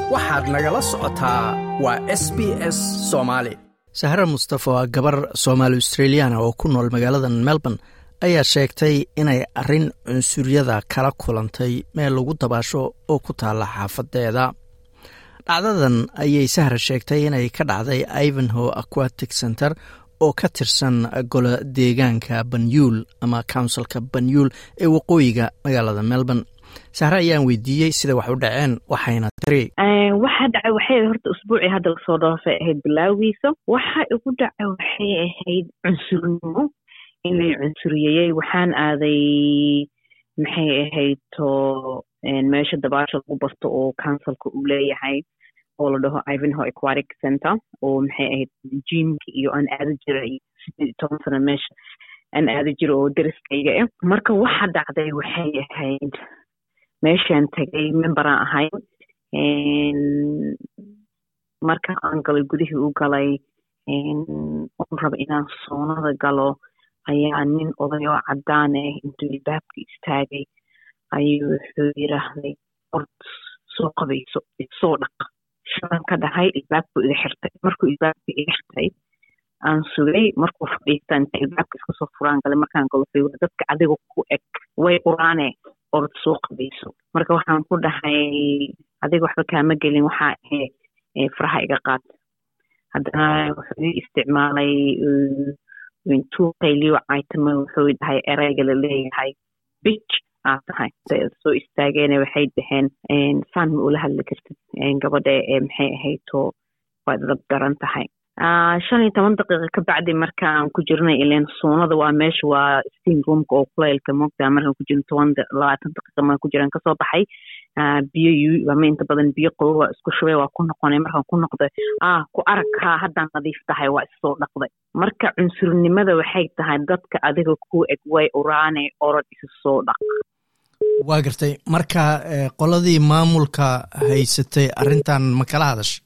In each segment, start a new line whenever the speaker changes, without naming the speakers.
waxaad nagala socotaa waa SBS Soomaali.
Sahra Mustafa waa gabar Soomaali Australiana oo ku nool magaalada Melbourne ayaa sheegtay inay arrin cunsuriyada kala kulantay meel lagu dabaasho oo ku taala xaafadeeda. Dhacdadan ayay Sahra sheegtay inay ka dhacday Ivanhoe Aquatic Centre oo ka tirsan golo deegaanka Banyul ama councilka Banyul ee waqooyiga magaalada Melbourne. Sahra ayaan weydiiyey sida wax u dhaceen waxayna tiri
waxa dhacay waxay horta usbuucii hadda la soo dhaafay ahayd bilaawiisa waxa ugu dhacay waxay ahayd cunsurnimo inay cunsuriyay waxaan aaday maxay ahayd to meesha dabaasha lagu barto oo councilka uu leeyahay oo la dhaho Ivanhoe Aquatic Centre oo maxay ahayd gymka iyo aan aadi jiray 10 sano meesha aan aadi jiray oo dariskayga marka waxa dhacday waxay ahayd meeshaan tagay member ahay marka aan galay gudihii u galay oo raba inaan soonada galo ayaa nin oday oo cadaan ah intuu albaabka istaagay ayuu wuxuu yiraahday ord soo qabayso soo dhaq shan ka dhahay albaabku iga xirtay markuu albaabka iga xirtay aan sugay markuu fadhiistaan albaabka iska soo furaan galay markaan galo dadka adiga ku eg way quraane ord soo qabayso marka waxaan ku dhahay adiga waxba kaama gelin waxa faraha iga qaad haddana wuxuu isticmaalay intuu qayliyo aytama wuxuu dhahay erayga la leeyahay bitch tahay soo istaageen waxay dhaheen fan ma ula hadli kartid gabadha maxay ahayd to waad dab daran tahay 15 daqiiqo ka bacdi markaan ku jirnay ileen soonada waa meesha waa steam roomka oo kuleelka moogta markaan ku jirno 20 daqiiqo ma ku jiraan ka soo baxay biyo waa inta badan biyo qabow waa isku shubay waa ku noqonay markaan ku noqday ku aragka haddaan nadiif tahay waa isoo dhaqday marka cunsurnimada waxay tahay dadka adiga ku eg way uraane orod isu soo dhaq
waa gartay marka qoladii maamulka haysatay arrintan ma kala hadashay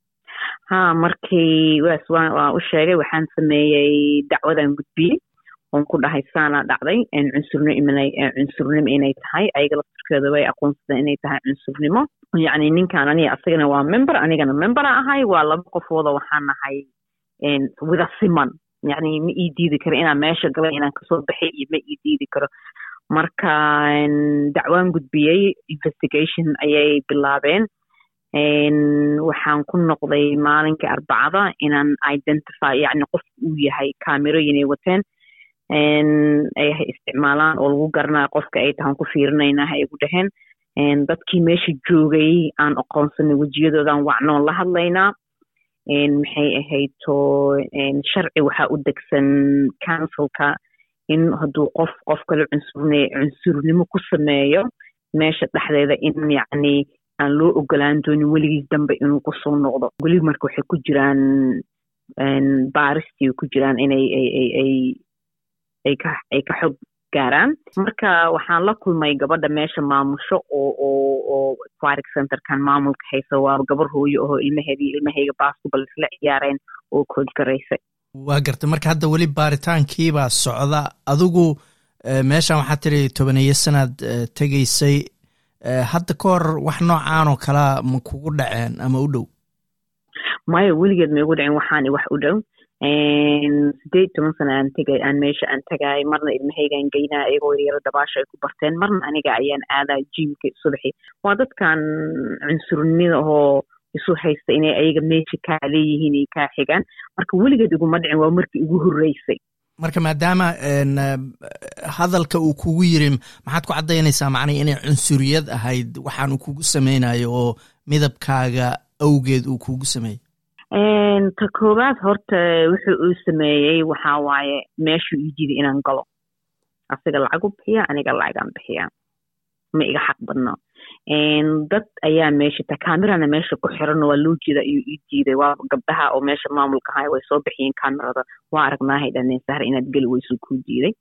markii waa u sheegay waxaan sameeyay dacwadan gudbiyey oon ku dhahay saana dhacday cunsurnimo inay tahay ayaga laftirkeeda way aqoonsadeen inay tahay cunsurnimo yacni ninkan aniga asagana waa member anigana member ahay waa laba qofooda waxaan nahay wada siman yacni ma ii diidi karo inaan meesha galay inaan kasoo baxay iyo ma ii diidi karo marka dacwaan gudbiyey investigation ayay bilaabeen waxaan ku noqday maalinka Arbacada inaan identify yacni qof uu yahay kaamirooyin ay wateen ay isticmaalaan oo lagu garanayo qofka ay tahan ku fiirinaynaa ay ugu dhaheen dadkii meesha joogay aan aqoonsanay wajiyadoodan wacnoon la hadlaynaa maxay ahayd to sharci waxaa u degsan councilka in hadduu qof kale cunsurnimo ku sameeyo meesha dhexdeeda in yacni aan loo ogolaan doonin weligiis dambe inuu ku soo noqdo weli marka waxay ku jiraan baaristii ku jiraan inay ay ka xog gaaraan marka waxaan la kulmay gabadha meesha maamusho oo aquatic centerkan maamulka haysa waa gabar hooyo oo ilmahayga basketball isla ciyaareen oo coach garaysay
waa gartay marka hadda weli baaritaankiibaa socda adigu meeshan waxaa tiri 10 sanaad tegaysay hadda ka hor wax noocaan oo kala ma kugu dhaceen ama u dhow
maya weligeed ma igu dhaceen waxaan wax u dhow 18 sano aan meesha aan tagay marna ilmahaygaan geynaa iyagoo yara dabaasha ay ku barteen marna aniga ayaan aadaa gymka subaxii waa dadkan cunsurnimada oo isu haysta inay ayaga meesha kaa leeyihiin ay kaa xigaan marka weligeed iguma dhicin waa markii igu horreysay
marka maadaama hadalka uu kugu yiri maxaad ku cadaynaysaa macnaheedu inay cunsuriyad ahayd waxaan uu kugu sameynayo oo midabkaaga awgeed uu kugu sameeyay
ta koobaad horta wuxuu uu sameeyay waxa waaye meeshu ii jiiday inaan galo asiga lacag u bixiya aniga lacagaan bixiya ma iga xaq badno dad ayaa meesha ta kaamirana meesha ku xiran waa loo jeeda iyo ii diiday waa gabdhaha oo meesha maamulka ahay way soo bixiyeen kaamirada waa aragnaahay dhaneen sahar inaad gali weyso ku diiday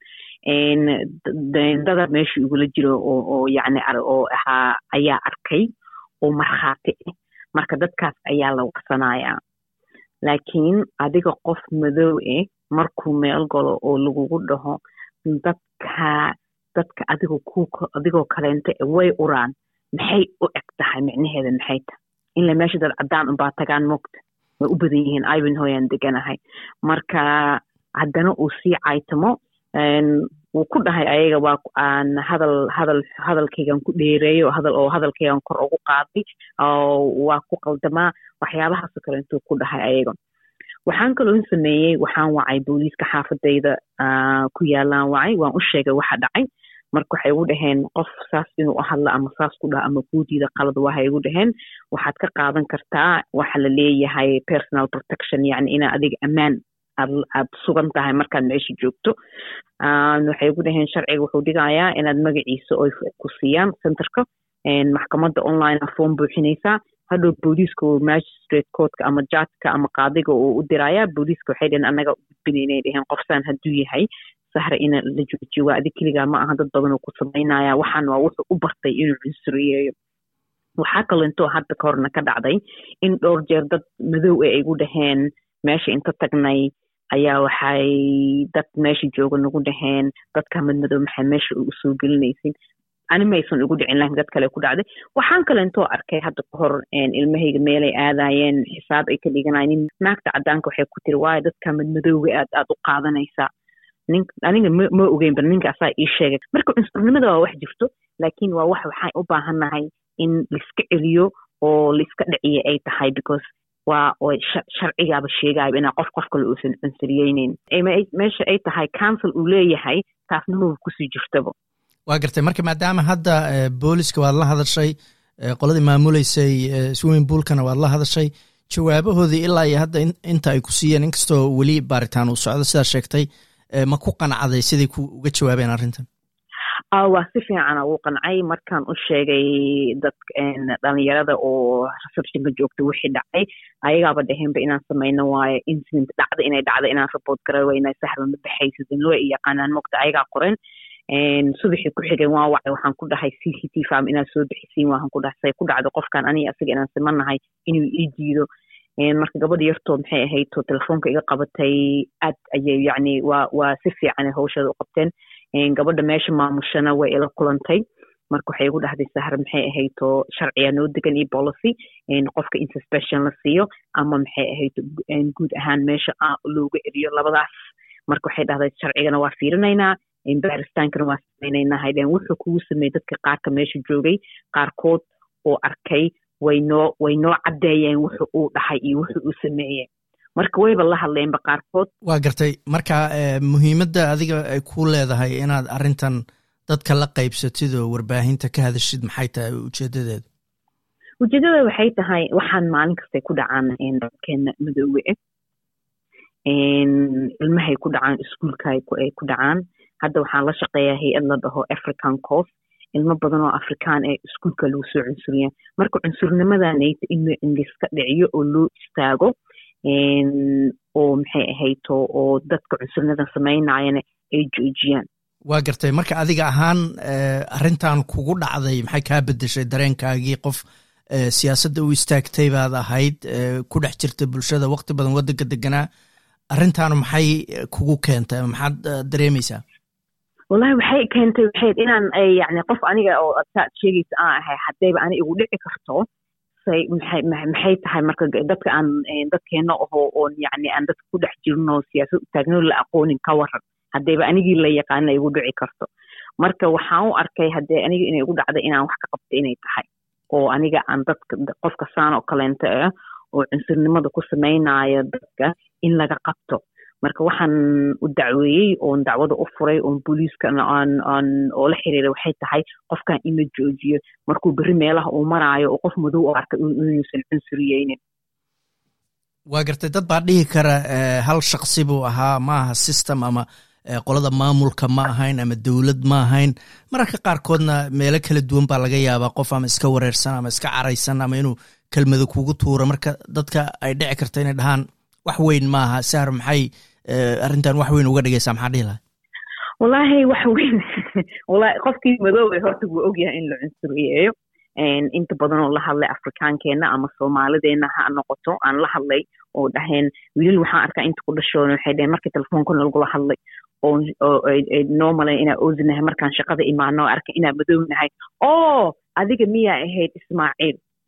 dada meesha igula jiro oo yacni oo ahaa ayaa arkay oo markhaati marka dadkaas ayaa la waqsanayaa laakiin adiga qof madow markuu meel galo oo lagugu dhaho dadka adigoo kaleenta way uraan maxay u eg tahay micnaheeda maxay tahay in la meesha dad cadaan unbaa tagaan moogta way u badan yihiin Ivanhoe aan deganahay marka haddana uu sii caytamo wuu ku dhahay ayaga waa aan hadalkaygan ku dheereeyo hadalkaygan kor ugu qaaday waa ku qaldamaa waxyaabahaas kale intuu ku dhahay ayaga waxaan kaloo sameeyay waxaan wacay booliiska xaafadayda ku yaalaan wacay waan u sheegay waxa dhacay marka waxay ugu dhaheen qof saas inuu u hadla ama saas ku dhaha ama guudiida qalad waxay ugu dhaheen waxaad ka qaadan kartaa waxa la leeyahay personal protection yani ina adiga amaan aad sugan tahay markaad meesha joogto waxay ugu dhaheen sharciga wuxuu dhigayaa inaad magaciisa oo ku siiyaan centerka maxkamadda online form buuxinaysaa hadhow booliiska magistrate courtka ama judgeka ama qaadiga uu u dirayaa booliiska waxay dhaheen annaga u gudbinaynay dhaheen qofsaan hadduu yahay sahra ina la joojiyo waa adig keligaa ma aha dad badan oo ku samaynaya waxaan waa wuxuu u bartay inuu cunsuriyeeyo waxaa kaloo intoo hadda ka horna ka dhacday in dhowr jeer dad madow ay igu dhaheen meesha inta tagnay ayaa waxay dad meesha jooga nagu dhaheen dadka madmadow maxay meesha u soo gelinaysin ani maysan ugu dhicin laakiin dad kale ku dhacday waxaan kale intoo arkay hadda ka hor ilmahayga meelay aadayeen xisaab ay ka dhiganayeen naagta cadaanka waxay ku tiri waayo dadka madmadowga aad u qaadanaysaa aniga ma ogeyn bar ninkaasaa ii sheegay marka cunsurnimada waa wax jirto laakiin waa waxaan u baahannahay in laiska celiyo oo laiska dhiciyo ay tahay because waa sharcigaaba sheegaayo inaa qof kale uusan cunsuriyeyneyn meesha ay tahay council uu leeyahay taasnimaba kusii jirtaba
waa gartay marka maadaama hadda booliska waad la hadashay qoladii maamuleysay swimming poolkana waad la hadashay jawaabahoodii ilaa iyo hadda inta ay ku siiyeen inkastoo weli baaritaan uu socdo sidaa sheegtay ma ku qanacday siday uga jawaabeen arrintan
waa si fiican ugu qancay markaan u sheegay dhalinyarada oo receptionka joogta wixii dhacay ayagaaba dhaheenba inaan samayno waayo incident dhacda inay dhacda inaan report garaweyna sahra ma baxaysid in loo yaqaanaan mogta ayagaa qoren subaxii ku xigeen waa wacay waxaan ku dhahay CCT farm inaad soo bixisiin waxaan ku dhahay say ku dhacdo qofkan aniga asaga inaan simanahay inuu ii diido marka gabadha yartood maxay ahayd oo telefoonka iga qabatay aad ayay yacni waa si fiican ay hawshada u qabteen gabadha meesha maamushana way ila kulantay marka waxay igu dhahday sahra maxay ahayd oo sharciya noo degan iyo policy qofka in suspension la siiyo ama maxay ahayd guud ahaan meesha looga eriyo labadaas marka waxay dhahday sharcigana waa fiirinaynaa baaristaankana waa samaynaynaa haydeen wuxuu kugu sameeyey dadka qaarka meesha joogay qaarkood oo arkay way noo caddeeyeen wuxuu uu dhahay iyo wuxuu uu sameeyey marka wayba la hadleenba qaarkood
waa gartay marka muhiimadda adiga ay ku leedahay inaad arrintan dadka la qaybsatid oo warbaahinta ka hadashid maxay tahay ujeeddada
waxay tahay waxaan maalin kastay ku dhacaan dadkeena madoowe ilmahay ku dhacaan iskuulka ay ku dhacaan hadda waxaan la shaqeeyaa hay-ad la dhaho African Coast ilmo badan oo Afrikaan ee iskuulka lagu soo cunsuriya marka cunsurnimadanayta in liska dhiciyo oo loo istaago oo maxay ahayd oo dadka cunsurnimada sameynayana ay joojiyaan
waa gartay marka adiga ahaan arrintan kugu dhacday maxay kaa bedeshay dareenkaagii qof siyaasadda u istaagtay baad ahayd ku dhex jirta bulshada waqti badan waddanka deganaa arrintaanu maxay kugu keentay maxaad dareemaysaa
wallahi waxay keentay inaan yani qof aniga oo aad sheegaysa aan ahay haddayba ani igu dhici karto maxay tahay marka dadka aan dadkeena oo yani aan dadka ku dhex jirno siyaasad u taagno la aqoonin ka waran haddayba anigii la yaqaana igu dhici karto marka waxaan u arkay haddee aniga inay igu dhacday inaan wax ka qabto inay tahay oo aniga aan dadka qofka saan oo kaleento ah oo cunsurnimada ku samaynayo dadka in laga qabto marka waxaan u dacweeyey oon dacwada u furay oon booliiskana oo la xiriiray waxay tahay qofkan in la joojiyo markuu berri meelaha uu maraayo oo qof madow u arkay inuusan cunsuriyeynin
waa gartay dad baa dhihi kara hal shaqsi buu ahaa ma aha system ama qolada maamulka ma ahayn ama dowlad ma ahayn mararka qaarkoodna meelo kala duwan baa laga yaabaa qof ama iska wareersan ama iska caraysan ama inuu kelmado kugu tuuro marka dadka ay dhici karta inay dhahaan wax weyn maaha sahar maxay arrintan wax weyn uga dhigaysaa maxaa dhihi lahay
wallaahi wax weyn wallaahi qofkii madoobe horta wuu ogyahay in la cunsuriyeeyo inta badan oo la hadlay afrikaankeena ama soomaalideena ha noqoto aan la hadlay oo dhaheen wiilal waxaan arkaa inta ku dhashoona waxay dhaheen markii telefoonka lagula hadlay oo normally inaa oosinahay markaan shaqada imaano arkay inaa madownahay adiga miyaa ahayd Ismaaciil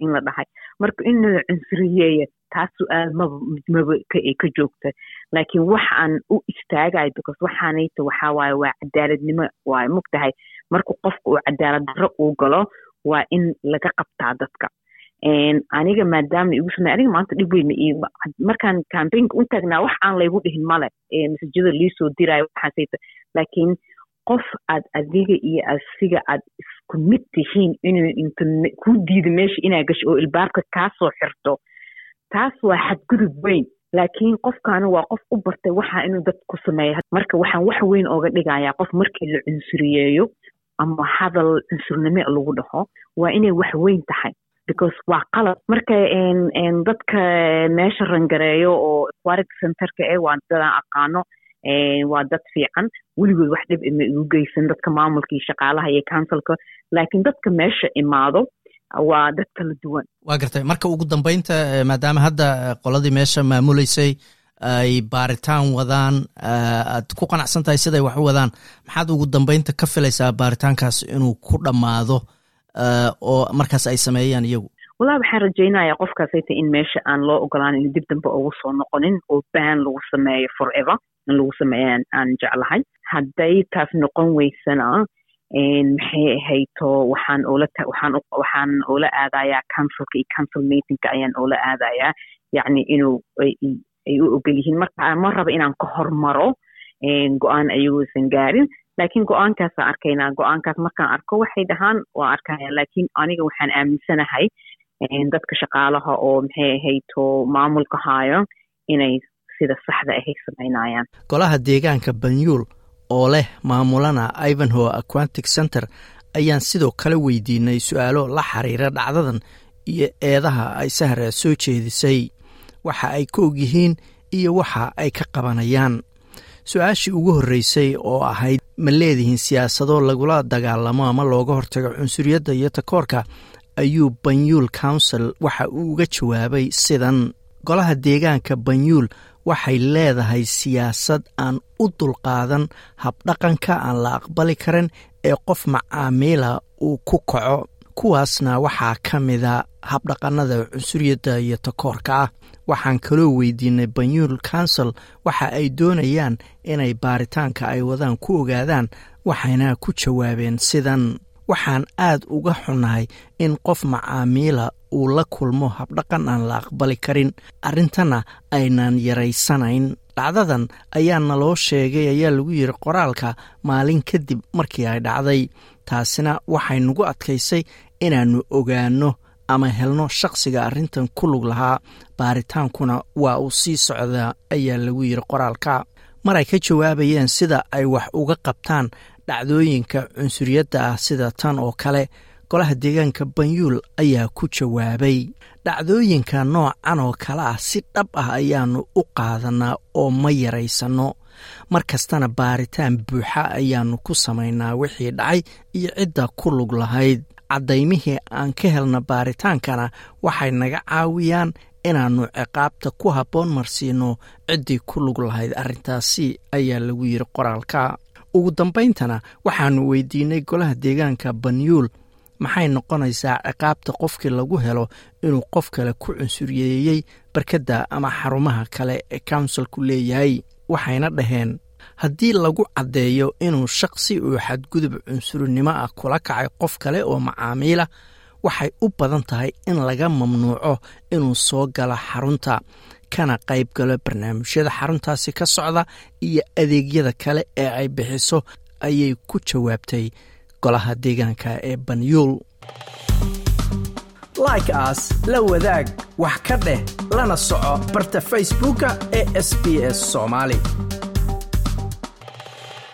in la dhahay marka in la cunsuriyeeyo taas su'aal maba ka joogta laakiin waxa aan u istaagayo because waxaanayta waxaa waaye waa cadaaladnimo waaye mogtahay markuu qofka uu cadaalad darro uu galo waa in laga qabtaa dadka aniga maadaama igu sameey aniga maanta dhib weyn markaan campaignka u taagnaa wax aan laygu dhihin male masajada liisoo diraayo waxaasayta laakiin qof aad adiga iyo asiga aad isku mid tihiin inuu inta ku diido meesha inaa gasho oo ilbaabka kaa soo xirto taas waa xadgudub weyn laakiin qofkaana waa qof u bartay waxa inuu dad ku sameeyo marka waxaan wax weyn ooga dhigayaa qof markii la cunsuriyeeyo ama hadal cunsurnimo lagu dhaho waa inay wax weyn tahay because waa qalad marka dadka meesha rangareeyo oo aquatic centerka waa dadaan aqaano waa dad fiican weligood wax dhib ima igu geysan dadka maamulka iyo shaqaalaha iyo councilka laakiin dadka meesha imaado waa dad kala duwan
waa gartay marka ugu dambeynta maadaama hadda qoladii meesha maamuleysay ay baaritaan wadaan aad ku qanacsan tahay siday wax u wadaan maxaad ugu dambeynta ka filaysaa baaritaankaas inuu ku dhammaado oo markaas ay sameeyaan iyagu
wallahi waxaan rajaynayaa qofkaasayta in meesha aan loo ogolaan in dib dambe ugu soo noqonin oo baan lagu sameeyo forever in lagu sameeyo aan jeclahay hadday taas noqon weysana maxay ahayto waxaan oola aadayaa councilka iyo council meetingka ayaan oola aadayaa yacni inuu ay u ogol yihiin marka ma raba inaan ka hormaro go-aan ayagoosan gaarin laakiin go-aankaasaan arkaynaa go-aankaas markaan arko waxay dhahaan waa arkaya laakiin aniga waxaan aaminsanahay dadka shaqaalaha oo maxay ahayto maamulka haayo inay sida saxda ahay samaynayaan
golaha deegaanka banyuul oo leh maamulana Ivanhoe Aquatic Center ayaan sidoo kale weydiinay su'aalo la xiriira dhacdadan iyo eedaha ay Sahra soo jeedisay waxa ay ka og yihiin iyo waxa ay ka qabanayaan su-aashii ugu horreysay oo ahayd ma leedihiin siyaasado lagula dagaalamo ama looga hortago cunsuriyadda iyo takoorka ayuu Banyuul Council waxa uu uga jawaabay sidan golaha deegaanka Banyuul waxay leedahay siyaasad aan u dulqaadan habdhaqanka aan la aqbali karin ee qof macaamiila uu ku kaco kuwaasna waxaa ka mida habdhaqanada cunsuriyadda iyo takoorka ah waxaan kaloo weydiinay Banyuul Council waxa ay doonayaan inay baaritaanka ay wadaan ku ogaadaan waxayna ku jawaabeen sidan waxaan aad uga xunahay in qof macaamiila uu la kulmo habdhaqan aan la aqbali karin arrintana aynan yaraysanayn dhacdadan ayaa naloo sheegay ayaa lagu yiri qoraalka maalin kadib markii ay dhacday taasina waxay nagu adkaysay inaannu ogaano ama helno shaqsiga arrintan ku lug lahaa baaritaankuna waa uu sii socdaa ayaa lagu yiri qoraalka mar ay ka jawaabayeen sida ay wax uga qabtaan dhacdooyinka cunsuriyadda ah sida tan oo kale golaha deegaanka Banyuul ayaa ku jawaabay dhacdooyinka noocan oo kale ah si dhab ah ayaanu u qaadanaa oo ma yaraysano markastana baaritaan buuxa ayaanu ku samaynaa wixii dhacay iyo cidda ku lug lahayd cadaymihii aan ka helna baaritaankana waxay naga caawiyaan inaannu ciqaabta ku habboon marsiino ciddii ku lug lahayd arrintaasi ayaa lagu yiri qoraalka ugu dambayntana waxaanu weydiinay golaha deegaanka Banyuul maxay noqonaysaa ciqaabta qofkii lagu helo inuu qof kale ku cunsuriyeeyay barkada ama xarumaha kale ee councilku leeyahay waxayna dhaheen haddii lagu caddeeyo inuu shaqsi uu xadgudub cunsurinimo ah kula kacay qof kale oo macaamiila waxay u badan tahay in laga mamnuuco inuu soo galo xarunta kana qayb galo barnaamijyada xaruntaasi ka socda iyo adeegyada kale ee ay bixiso ayay ku jawaabtay golaha deegaanka ee Banyuul
like us la wadaag wax ka dheh lana soco barta Facebooka ee SBS Somali